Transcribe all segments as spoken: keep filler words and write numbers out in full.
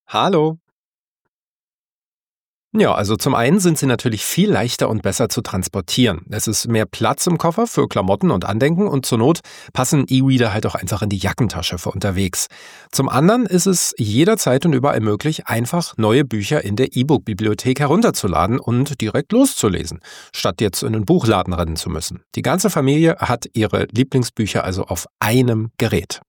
Hallo. Ja, also zum einen sind sie natürlich viel leichter und besser zu transportieren. Es ist mehr Platz im Koffer für Klamotten und Andenken und zur Not passen E-Reader halt auch einfach in die Jackentasche für unterwegs. Zum anderen ist es jederzeit und überall möglich, einfach neue Bücher in der E-Book-Bibliothek herunterzuladen und direkt loszulesen, statt jetzt in den Buchladen rennen zu müssen. Die ganze Familie hat ihre Lieblingsbücher also auf einem Gerät.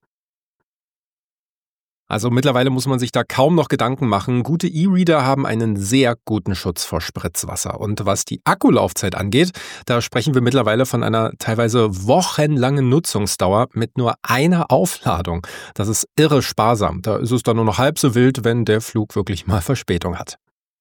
Also mittlerweile muss man sich da kaum noch Gedanken machen. Gute E-Reader haben einen sehr guten Schutz vor Spritzwasser. Und was die Akkulaufzeit angeht, da sprechen wir mittlerweile von einer teilweise wochenlangen Nutzungsdauer mit nur einer Aufladung. Das ist irre sparsam. Da ist es dann nur noch halb so wild, wenn der Flug wirklich mal Verspätung hat.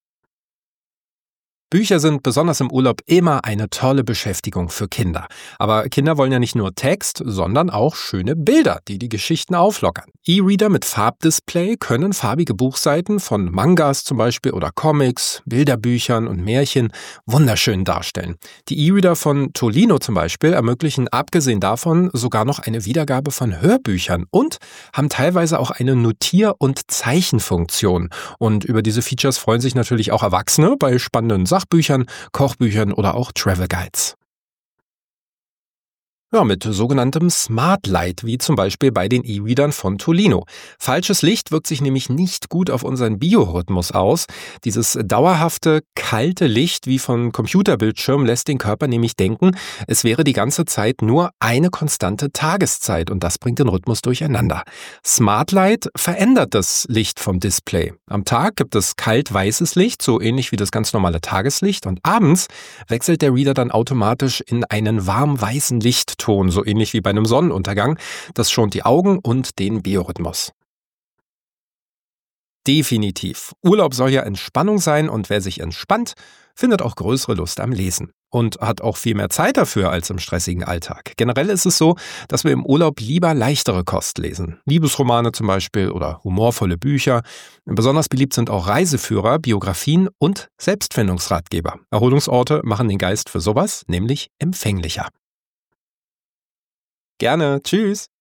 Bücher sind besonders im Urlaub immer eine tolle Beschäftigung für Kinder. Aber Kinder wollen ja nicht nur Text, sondern auch schöne Bilder, die die Geschichten auflockern. E-Reader mit Farbdisplay können farbige Buchseiten von Mangas zum Beispiel oder Comics, Bilderbüchern und Märchen wunderschön darstellen. Die E-Reader von Tolino zum Beispiel ermöglichen abgesehen davon sogar noch eine Wiedergabe von Hörbüchern und haben teilweise auch eine Notier- und Zeichenfunktion. Und über diese Features freuen sich natürlich auch Erwachsene bei spannenden Sachbüchern, Kochbüchern oder auch Travel Guides. Ja, mit sogenanntem Smart Light, wie zum Beispiel bei den E-Readern von Tolino. Falsches Licht wirkt sich nämlich nicht gut auf unseren Biorhythmus aus. Dieses dauerhafte, kalte Licht wie von Computerbildschirmen lässt den Körper nämlich denken, es wäre die ganze Zeit nur eine konstante Tageszeit und das bringt den Rhythmus durcheinander. Smart Light verändert das Licht vom Display. Am Tag gibt es kalt-weißes Licht, so ähnlich wie das ganz normale Tageslicht und abends wechselt der Reader dann automatisch in einen warm-weißen Lichtton, so ähnlich wie bei einem Sonnenuntergang. Das schont die Augen und den Biorhythmus. Definitiv. Urlaub soll ja Entspannung sein und wer sich entspannt, findet auch größere Lust am Lesen. Und hat auch viel mehr Zeit dafür als im stressigen Alltag. Generell ist es so, dass wir im Urlaub lieber leichtere Kost lesen. Liebesromane zum Beispiel oder humorvolle Bücher. Besonders beliebt sind auch Reiseführer, Biografien und Selbstfindungsratgeber. Erholungsorte machen den Geist für sowas nämlich empfänglicher. Gerne. Tschüss.